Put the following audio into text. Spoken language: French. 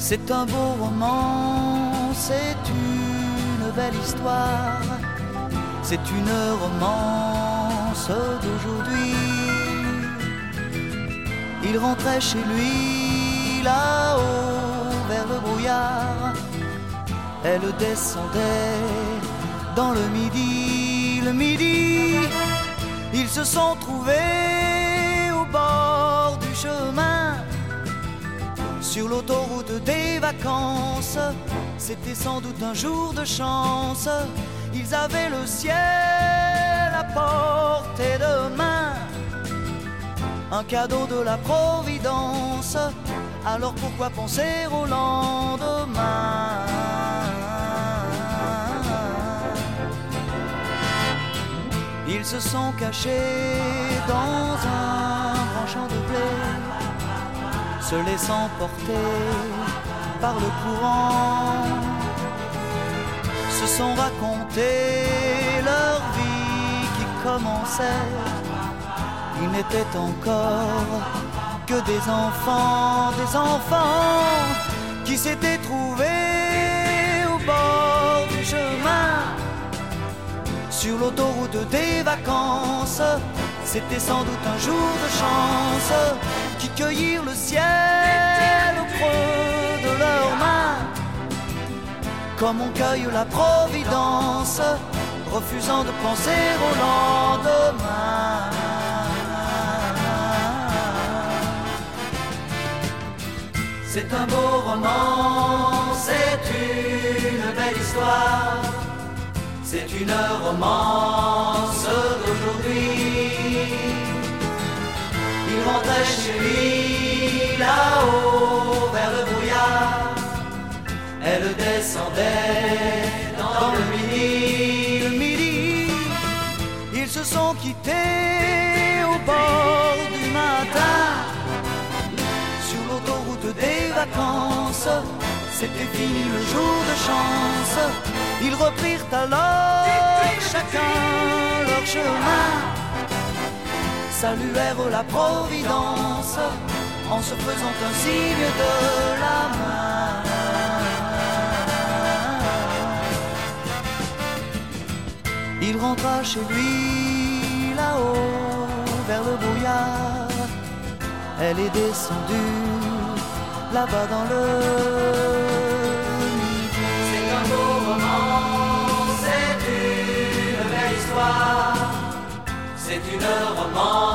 C'est un beau roman, c'est une belle histoire, c'est une romance d'aujourd'hui. Il rentrait chez lui là-haut vers le brouillard, elle descendait dans le midi, ils se sont trouvés au bord du chemin, sur l'autoroute des vacances. C'était sans doute un jour de chance, ils avaient le ciel à portée de main, un cadeau de la Providence, alors pourquoi penser au lendemain? Ils se sont cachés dans un grand champ de blé, se laissant porter par le courant, se sont racontés leur vie qui commençait. Ils n'étaient encore que des enfants qui s'étaient trouvés au bord du chemin, sur l'autoroute des vacances. C'était sans doute un jour de chance, qui cueillirent le ciel au creux de leurs mains, comme on cueille la Providence, refusant de penser au lendemain. C'est un beau roman, c'est une belle histoire, c'est une romance d'aujourd'hui. Il rentrait chez lui là-haut vers le brouillard, elle descendait dans le midi. Ils se sont quittés au bord du matin, sur l'autoroute des vacances. C'était fini le jour de chance, ils reprirent alors chacun leur chemin, saluèrent la Providence en se faisant un signe de la main. Il rentra chez lui là-haut vers le brouillard, elle est descendue là-bas dans le midi. C'est un beau roman, c'est une belle histoire, c'est une romance